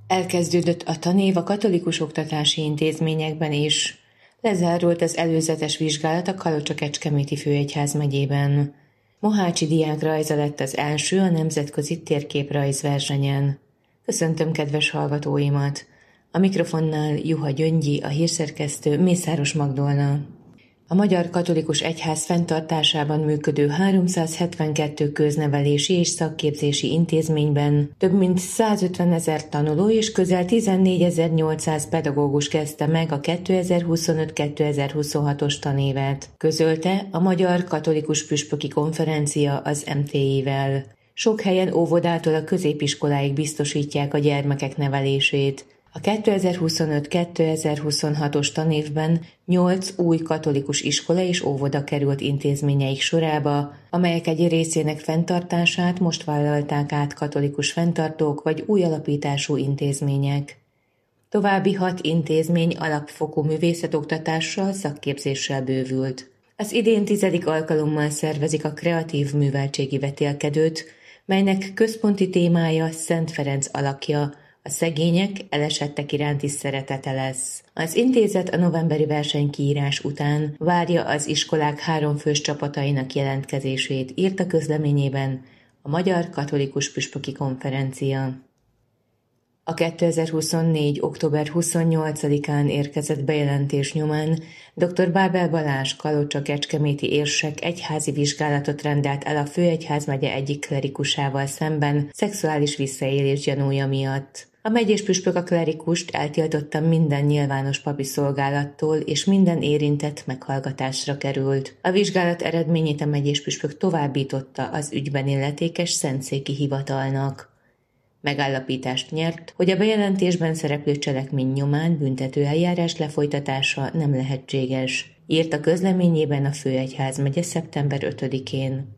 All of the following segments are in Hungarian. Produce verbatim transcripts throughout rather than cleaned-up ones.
Elkezdődött a tanév a katolikus oktatási intézményekben is. Lezárult az előzetes vizsgálat a Kalocsa-Kecskeméti főegyházmegyében. Mohácsi diákrajza lett az első a nemzetközi térképrajzversenyen. Köszöntöm kedves hallgatóimat! A mikrofonnál Juha Gyöngyi, a hírszerkesztő, Mészáros Magdolna. A Magyar Katolikus Egyház fenntartásában működő háromszázhetvenkettő köznevelési és szakképzési intézményben több mint százötvenezer tanuló és közel tizennégyezer-nyolcszáz pedagógus kezdte meg a kétezer-huszonöt kétezer-huszonhatos tanévet, közölte a Magyar Katolikus Püspöki Konferencia az em té i-vel. Sok helyen óvodától a középiskoláig biztosítják a gyermekek nevelését. A kétezer-huszonöt kétezer-huszonhatos tanévben nyolc új katolikus iskola és óvoda került intézményeik sorába, amelyek egy részének fenntartását most vállalták át katolikus fenntartók vagy új alapítású intézmények. További hat intézmény alapfokú művészetoktatással, szakképzéssel bővült. Az idén tizedik alkalommal szervezik a kreatív műveltségi vetélkedőt, melynek központi témája Szent Ferenc alakja, a szegények, elesettek iránti szeretete lesz. Az intézet a novemberi versenykiírás után várja az iskolák háromfős csapatainak jelentkezését, írt a közleményében a Magyar Katolikus Püspöki Konferencia. A kétezer-huszonnégy. október huszonnyolcadikán érkezett bejelentés nyomán dr. Bábel Balázs kalocsa-kecskeméti érsek egyházi vizsgálatot rendelt el a főegyházmegye egyik klerikusával szemben szexuális visszaélés gyanúja miatt. A megyés püspök a klerikust eltiltotta minden nyilvános papi szolgálattól, és minden érintett meghallgatásra került. A vizsgálat eredményét a megyés püspök továbbította az ügyben illetékes szentszéki hivatalnak. Megállapítást nyert, hogy a bejelentésben szereplő cselekmény nyomán büntető eljárás lefolytatása nem lehetséges, írt a közleményében a főegyházmegye szeptember ötödikén.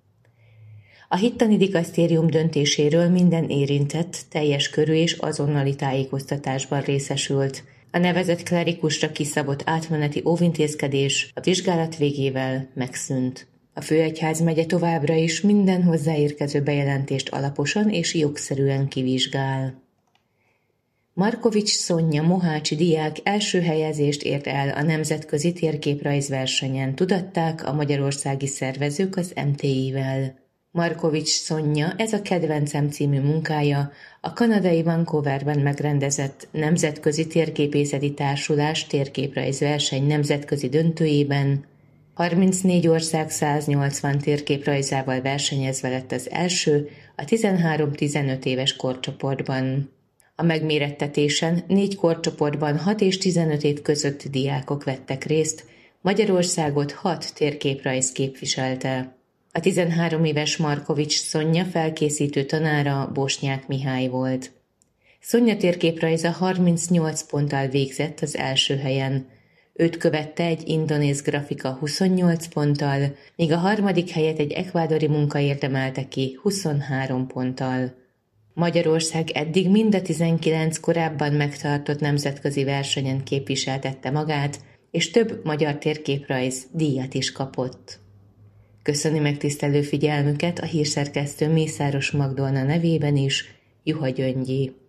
A hittani dikasztérium döntéséről minden érintett teljes körű és azonnali tájékoztatásban részesült. A nevezett klerikusra kiszabott átmeneti óvintézkedés a vizsgálat végével megszűnt. A főegyházmegye továbbra is minden hozzáérkező bejelentést alaposan és jogszerűen kivizsgál. Markovics Szonya mohácsi diák első helyezést ért el a nemzetközi térképrajzversenyen, tudatták a magyarországi szervezők az em té i-vel. Markovics Szonya, ez a Kedvencem című munkája a kanadai Vancouverben megrendezett Nemzetközi Térképészeti Társulás térképrajzverseny nemzetközi döntőjében harmincnégy ország száznyolcvan térképrajzával versenyezve lett az első a tizenhárom-tizenöt éves korcsoportban. A megmérettetésen négy korcsoportban hat és tizenöt év közötti diákok vettek részt, Magyarországot hat térképrajz képviselte. A tizenhárom éves Markovics Szonya felkészítő tanára Bosnyák Mihály volt. Szonya térképrajza harmincnyolc ponttal végzett az első helyen. Őt követte egy indonéz grafika huszonnyolc ponttal, míg a harmadik helyet egy ekvádori munka érdemelte ki huszonhárom ponttal. Magyarország eddig mind a tizenkilenc korábban megtartott nemzetközi versenyen képviseltette magát, és több magyar térképrajz díjat is kapott. Köszöni megtisztelő figyelmüket a hírszerkesztő Mészáros Magdolna nevében is, Juha Gyöngyi.